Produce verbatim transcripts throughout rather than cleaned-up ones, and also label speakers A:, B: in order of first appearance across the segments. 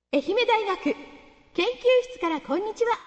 A: 愛媛大学研究室からこんにちは。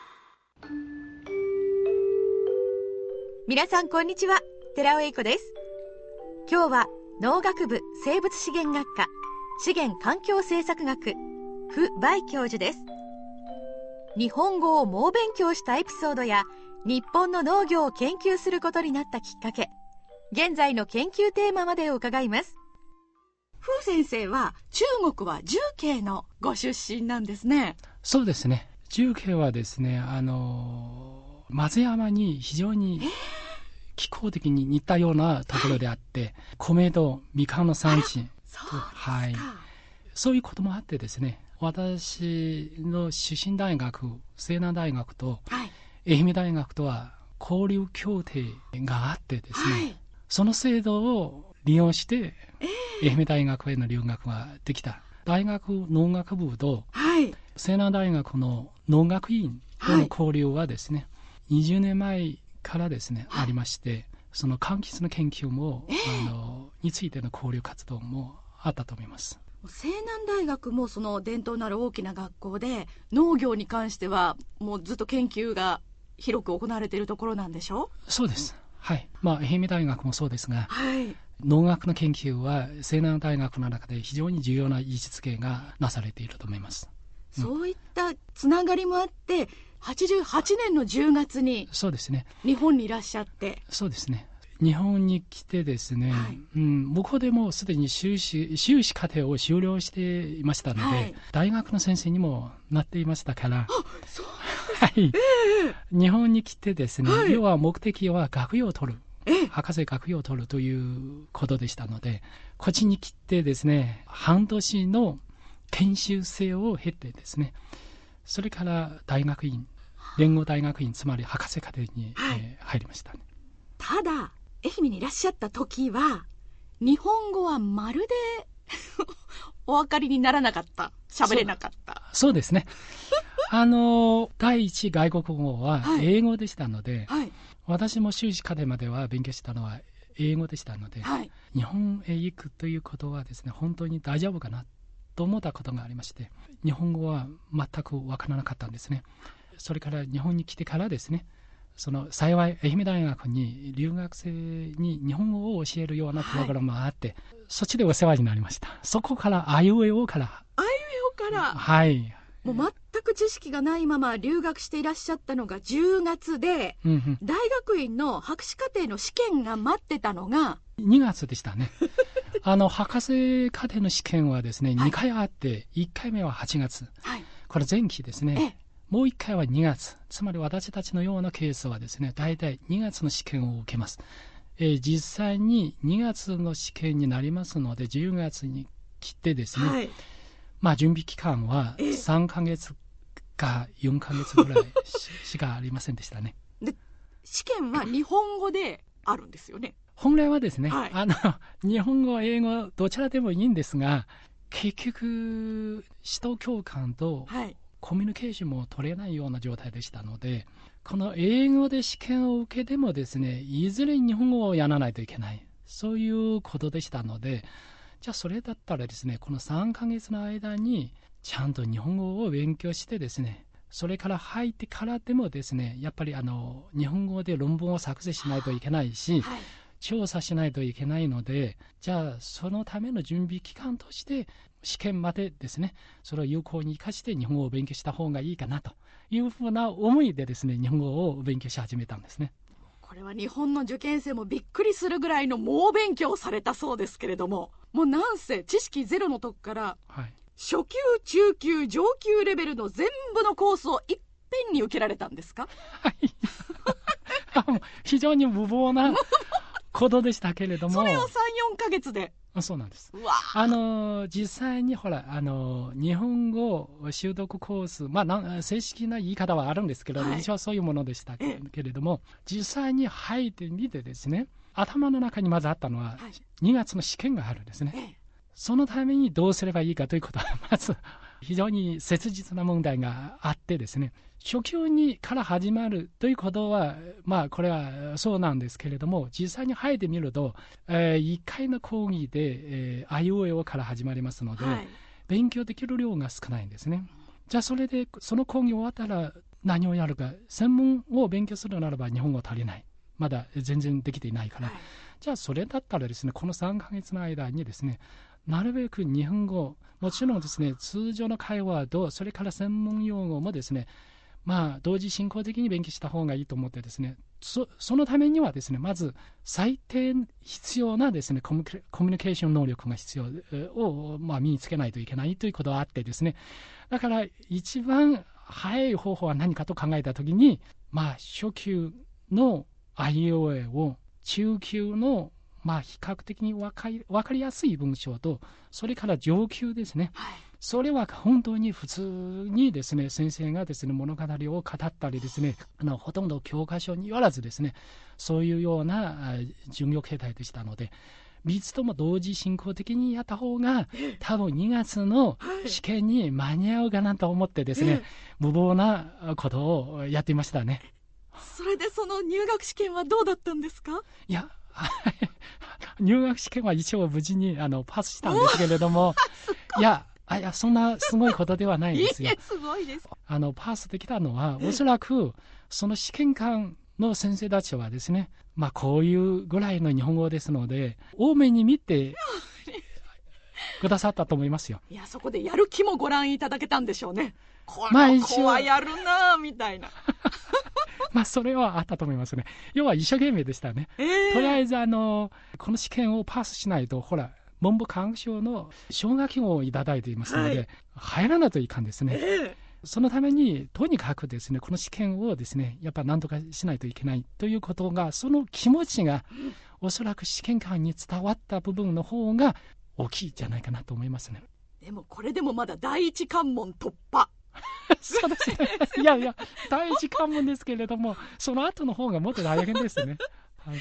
B: 皆さんこんにちは、寺尾英子です。今日は農学部生物資源学科資源環境政策学傅梅教授です。日本語を猛勉強したエピソードや日本の農業を研究することになったきっかけ、現在の研究テーマまでを伺います。
A: 傅先生は中国は重慶のご出身なんですね。
C: そうですね。重慶はですね、あの松山に非常に気候的に似たようなところであって、はい、米とみかんの産地、
A: そう
C: はい、そういうこともあってですね、私の出身大学西南大学と愛媛大学とは交流協定があってですね、はい、その制度を利用して、えー、愛媛大学への留学ができた。大学農学部と、はい、西南大学の農学院との交流はですね、はい、にじゅうねんまえからですね、はい、ありまして、その柑橘の研究も、えー、あのについての交流活動もあったと思います。
A: 西南大学もその伝統のある大きな学校で、農業に関してはもうずっと研究が広く行われているところなんでしょう？
C: そうです、はい。まあ、愛媛大学もそうですが、
A: はい、
C: 農学の研究は西南大学の中で非常に重要な位置づけがなされていると思います。
A: そういったつながりもあって、はちじゅうはちねんのじゅうがつに
C: そうですね、
A: 日本にいらっしゃって。
C: そうですね、日本に来てですね、はい、うん、向こうでもすでに修士、修士課程を修了していましたので、はい、大学の先生にもなっていましたから、
A: あ、そう
C: はい、えー、日本に来てですね、はい、要は目的は学位を取る、博士学位を取るということでしたので、こっちに来てですね、半年の研修生を経てですね、それから大学院、連合大学院、つまり博士課程に、はい、えー、入りましたね。
A: ただ愛媛にいらっしゃった時は日本語はまるでお分かりにならなかった、喋れなかった。
C: そ, そうですねあの第一外国語は英語でしたので、はいはい、私も修士課程までは勉強したのは英語でしたので、はい、日本へ行くということはですね、本当に大丈夫かなと思ったことがありまして、日本語は全く分からなかったんですね。それから日本に来てからですね、その幸い愛媛大学に留学生に日本語を教えるようなプログラムがあって、はい、そっちでお世話になりました。そこからあいうえおから
A: あいうえおから、
C: はい、
A: もう全く知識がないまま留学していらっしゃったのがじゅうがつで、うんうん、大学院の博士課程の試験が待ってたのが
C: にがつでしたねあの博士課程の試験はですね、はい、にかいあって、いっかいめははちがつ、はい、これ前期ですね。もういっかいはにがつ、つまり私たちのようなケースはですね、大体にがつの試験を受けます。えー、実際ににがつの試験になりますので、じゅうがつに来てですね、はい、まあ準備期間はさんかげつかよんかげつぐらい し, しかありませんでしたね。
A: で、試験は日本語であるんですよね。
C: 本来はですね、
A: はい、
C: あの日本語、英語どちらでもいいんですが、結局指導教官と、はい、コミュニケーションも取れないような状態でしたので、この英語で試験を受けてもですね、いずれ日本語をやらないといけない、そういうことでしたので、じゃあそれだったらですね、このさんかげつの間にちゃんと日本語を勉強してですね、それから入ってからでもですね、やっぱりあの日本語で論文を作成しないといけないし、はい、調査しないといけないので、じゃあそのための準備期間として試験までですね、それを有効に生かして日本語を勉強した方がいいかなというふうな思いでですね、日本語を勉強し始めたんですね。
A: これは日本の受験生もびっくりするぐらいの猛勉強されたそうですけれども、もうなんせ知識ゼロのとこから、はい、初級、中級、上級レベルの全部のコースをいっぺんに受けられたんですか？
C: はい非常に無謀なことでしたけれども、
A: それをさん、よんかげつで。
C: そうなんです。あの実際にほら、あの日本語習得コース、まあ、正式な言い方はあるんですけど、はい、一応そういうものでしたけれども、実際に入ってみてですね、頭の中にまずあったのは、はい、にがつの試験があるんですね。そのためにどうすればいいかということはまず非常に切実な問題があってですね、初級にから始まるということは、まあこれはそうなんですけれども、実際に入ってみると、えー、いっかいの講義で、えー、あいうえおから始まりますので、はい、 勉強できる量が少ないんですね。じゃあそれでその講義終わったら何をやるか、専門を勉強するならば日本語足りない、まだ全然できていないから、はい、じゃあそれだったらですね、このさんかげつの間にですね、なるべく日本語、もちろんですね、通常の会話とそれから専門用語もですね、まあ同時進行的に勉強した方がいいと思ってですね、そ, そのためにはですね、まず最低必要なですねコミュニケーション能力が必要を、まあ、身につけないといけないということがあってですね、だから一番早い方法は何かと考えたときに、まあ初級の アイオーエー を中級のまあ比較的に分かり、分かりやすい文章と、それから上級ですね、はい、それは本当に普通にですね、先生がですね物語を語ったりですね、あのほとんど教科書によらずですね、そういうような授業形態でしたので、みっつとも同時進行的にやった方が多分にがつの試験に間に合うかなと思ってですね、無謀なことをやっていましたね。
A: それでその入学試験はどうだったんですか？
C: いや入学試験は一応無事にあのパスしたんですけれどもいやあいやそんなすごいことではないんですよ。
A: いいすごいです。
C: あのパスできたのはおそらくその試験官の先生たちはですね、まあこういうぐらいの日本語ですので多めに見てくださったと思いますよ。
A: いや、そこでやる気もご覧いただけたんでしょうね。この子はやるなみたいな
C: まあそれはあったと思いますね。要は一生懸命でしたね、えー、とりあえずあのこの試験をパスしないと、ほら文部科学省の奨学金をいただいていますので、はい、入らないといかんですね、えー、そのためにとにかくですねこの試験をですねやっぱ何とかしないといけないということが、その気持ちがおそらく試験官に伝わった部分の方が大きいんじゃないかなと思いますね。
A: でもこれでもまだ第一関門突破
C: そうですね。いやいや、第一関門ですけれども、その後の方がもっと大変ですね。はい、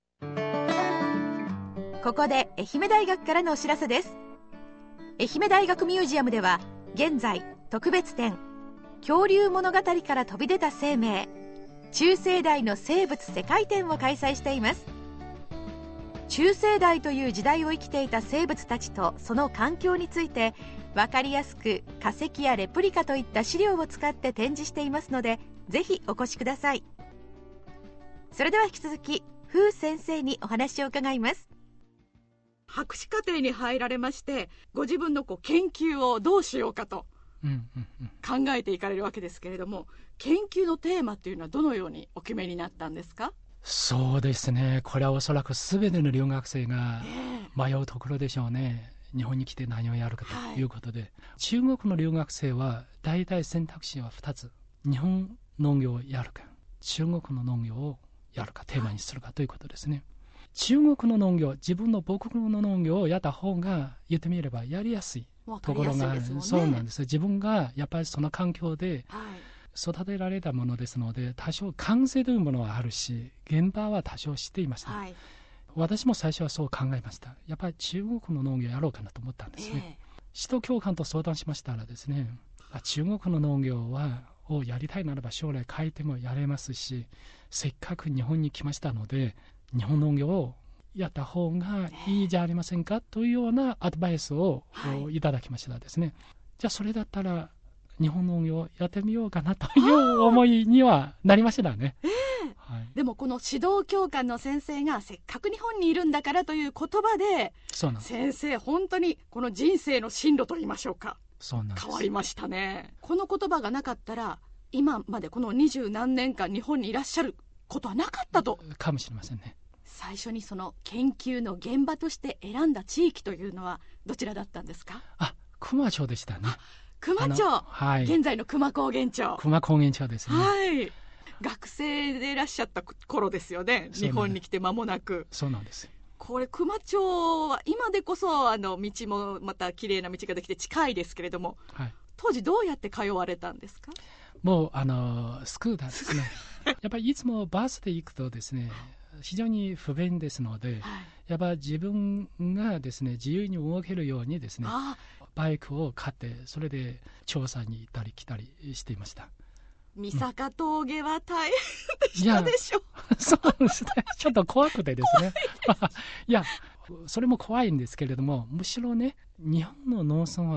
B: ここで愛媛大学からのお知らせです。愛媛大学ミュージアムでは現在特別展恐竜物語から飛び出た生命中生代の生物世界展を開催しています。中生代という時代を生きていた生物たちとその環境について分かりやすく化石やレプリカといった資料を使って展示していますので、ぜひお越しください。それでは引き続き風先生にお話を伺います。
A: 博士課程に入られまして、ご自分のこう研究をどうしようかと考えていかれるわけですけれども、研究のテーマというのはどのようにお決めになったんですか？
C: そうですね、これはおそらく全ての留学生が迷うところでしょうね。日本に来て何をやるかということで、はい、中国の留学生は大体選択肢はふたつ、日本農業をやるか中国の農業をやるかテーマにするかということですね、はい、中国の農業、自分の母国の農業をやった方が言ってみればやりやすいところがある、ね、そうなんです。自分がやっぱりその環境で育てられたものですので、多少感性というものはあるし、現場は多少知っていました、はい、私も最初はそう考えました。やっぱり中国の農業やろうかなと思ったんですね、えー、指導教官と相談しましたらですね、中国の農業はをやりたいならば将来変えてもやれますし、せっかく日本に来ましたので日本農業をやった方がいいじゃありませんかというようなアドバイスをいただきましたですね、はい、じゃあそれだったら日本農業をやってみようかなという思いにはなりましたね、えー
A: はい、でもこの指導教官の先生がせっかく日本にいるんだからという言葉で、そうなんです。先生本当にこの人生の進路と言いましょうか、そうなんです。変わりましたね。この言葉がなかったら今までこの二十何年間日本にいらっしゃることはなかったと
C: かもしれませんね。
A: 最初にその研究の現場として選んだ地域というのはどちらだったんですか？
C: あ、熊町でしたね。
A: 熊町、はい、現在の熊高原町。
C: 熊高原町ですね、
A: はい、学生でいらっしゃった頃ですよね。日本に来て間もなく。
C: そうなんです。
A: これ熊町は今でこそあの道もまた綺麗な道ができて近いですけれども、はい、当時どうやって通われたんですか？
C: もうあのスクーターですねやっぱりいつもバスで行くとですね非常に不便ですので、はい、やっぱり自分がですね自由に動けるようにですねバイクを買ってそれで調査に行ったり来たりしていました。
A: 三坂峠は大変でしたでしょ、
C: うん、そうですね、ちょっと怖くてですねいやそれも怖いんですけれども、むしろね日本の農村は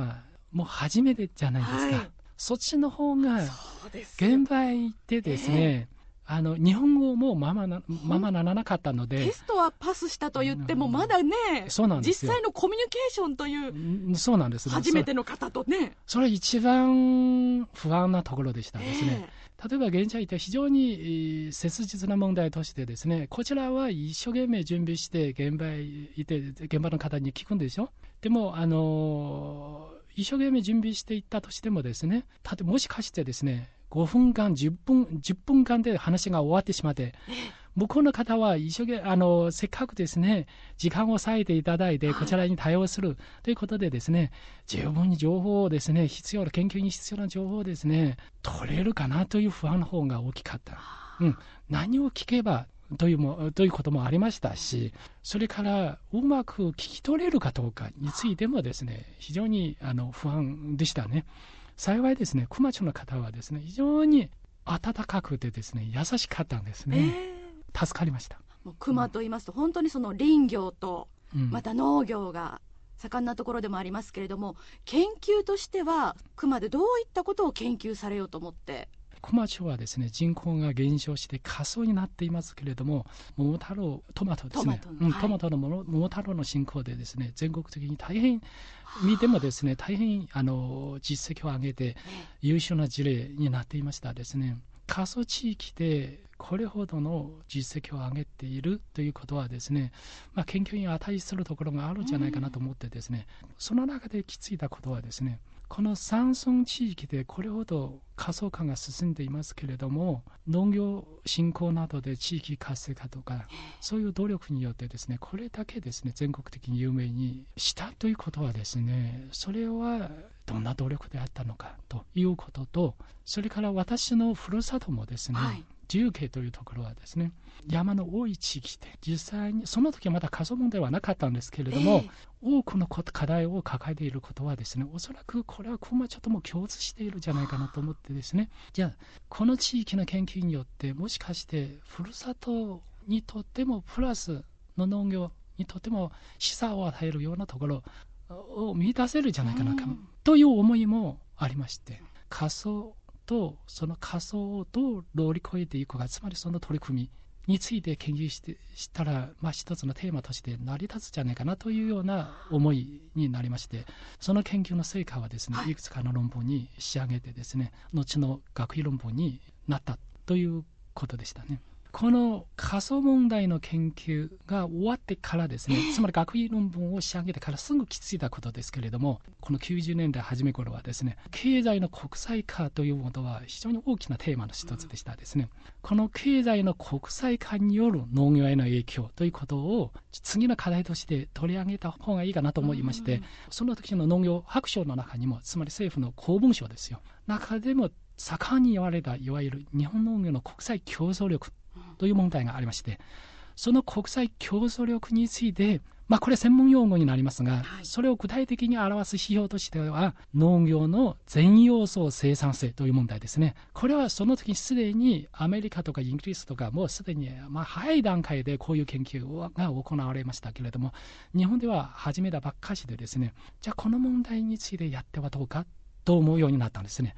C: もう初めてじゃないですか、はい、そっちの方が現場へ行ってですね、えー、あの日本語もままな、ままならなかったので、
A: テストはパスしたと言ってもまだね、うん、
C: そうなんですよ、
A: 実際のコミュニケーションという、
C: うん、そうなんです、
A: 初めての方とね、
C: それ一番不安なところでしたですね、えー、例えば現地へ行って非常に切実な問題としてですね、こちらは一生懸命準備して現場へ行って現場の方に聞くんでしょ。でもあの一生懸命準備していったとしてもですね、たともしかしてですねごふんかんじゅっぷんじゅっぷんかんで話が終わってしまって、向こうの方は一生懸命あのせっかくですね時間を割いていただいてこちらに対応するということでですね、十分に情報をですね必要な研究に必要な情報をですね取れるかなという不安の方が大きかった、うん、何を聞けばというもということもありましたし、それからうまく聞き取れるかどうかについてもですね非常にあの不安でしたね。幸いですね熊町の方はですね非常に温かくてですね優しかったんですね、えー、助かりました。
A: もう熊と言いますと、うん、本当にその林業とまた農業が盛んなところでもありますけれども、研究としては熊でどういったことを研究されようと思って？
C: 熊町はですね人口が減少して過疎になっていますけれども、桃太郎トマトですね、トマトの、うんはい、トマトの桃太郎の進行でですね全国的に大変見てもですね大変あの実績を上げて優秀な事例になっていましたですね。過疎地域でこれほどの実績を上げているということはですね、まあ、研究に値するところがあるんじゃないかなと思ってですね、うん、その中で気づいたことはですね、この山村地域でこれほど過疎化が進んでいますけれども、農業振興などで地域活性化とかそういう努力によってですねこれだけですね全国的に有名にしたということはですね、それはどんな努力であったのかということと、それから私のふるさともですね、はい重慶というところはですね山の多い地域で、実際にその時はまだ過疎問題はなかったんですけれども、えー、多くの課題を抱えていることはですね、おそらくこれは熊町とも共通しているんじゃないかなと思ってですね、じゃあこの地域の研究によってもしかしてふるさとにとってもプラスの農業にとっても示唆を与えるようなところを見出せるんじゃないかなという思いもありまして、過疎とその仮想をどう乗り越えていくか、つまりその取り組みについて研究してしたら、まあ、一つのテーマとして成り立つじゃないかなというような思いになりまして、その研究の成果はですね、いくつかの論文に仕上げてですね、後の学位論文になったということでしたね。この過疎問題の研究が終わってからですね、つまり学位論文を仕上げてからすぐ気づいたことですけれども、このきゅうじゅうねんだい初め頃はですね、経済の国際化というものは非常に大きなテーマの一つでしたですね。この経済の国際化による農業への影響ということを次の課題として取り上げた方がいいかなと思いまして、その時の農業白書の中にも、つまり政府の公文書ですよ、中でも盛んに言われたいわゆる日本農業の国際競争力という問題がありまして、その国際競争力について、まあこれ専門用語になりますが、はい、それを具体的に表す指標としては農業の全要素生産性という問題ですね。これはその時すでにアメリカとかイギリスとかもうすでにまあ早い段階でこういう研究が行われましたけれども、日本では始めたばっかしでですね、じゃあこの問題についてやってはどうかと思うようになったんですね。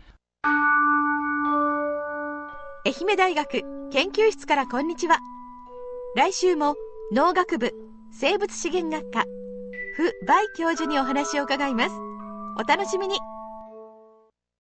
B: 愛媛大学研究室からこんにちは。来週も農学部生物資源学科傅梅教授にお話を伺います。お楽しみに。